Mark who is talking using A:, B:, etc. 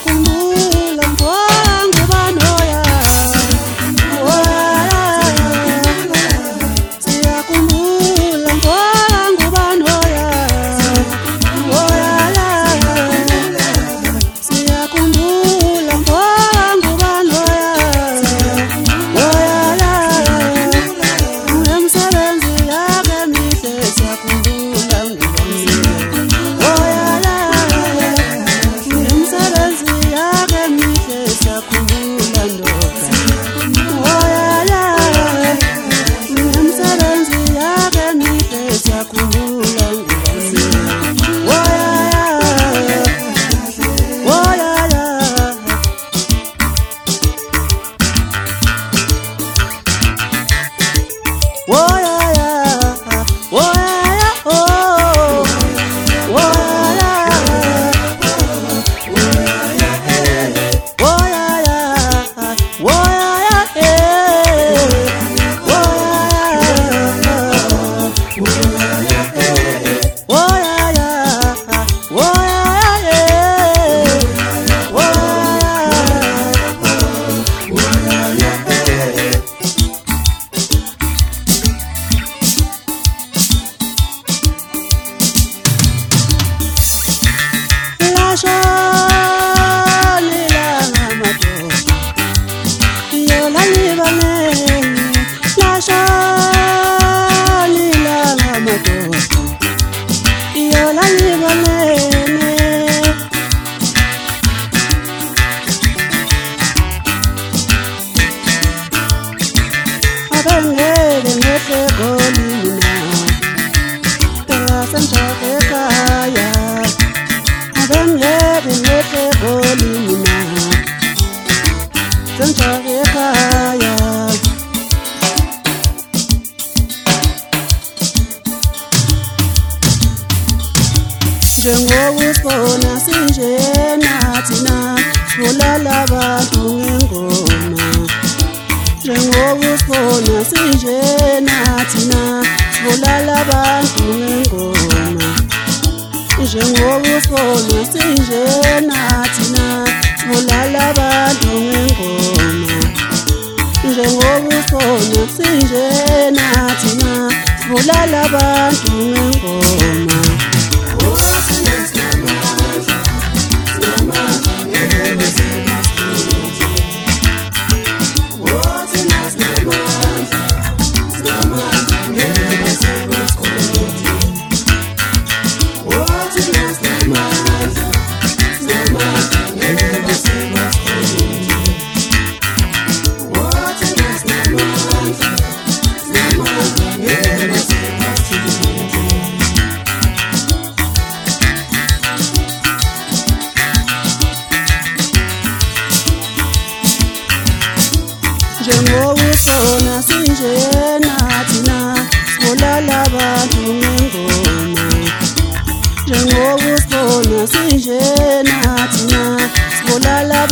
A: siyakhumbula mfowethu banoya siyakhumbula mfowethu banoya siyakhumbula mfowethu banoya umsebenzi yakhe mihle siyakhumbula umsebenzi yakhe mihle siyakhumbula ndoda umsebenzi yakhe mihle siyakhumbula njengokusibona sinjena thina sibulala abantu ngengoma njengokusibona sinjena thina sibulala abantu ngengoma njengokusibona sinjena thina sibulala abantu ngengoma njengokusibona sinjena thina sibulala abantu ngengoma njengokusibona sinjena thina sibulala abantu ngengoma njengokusibona sinjena thina sibulala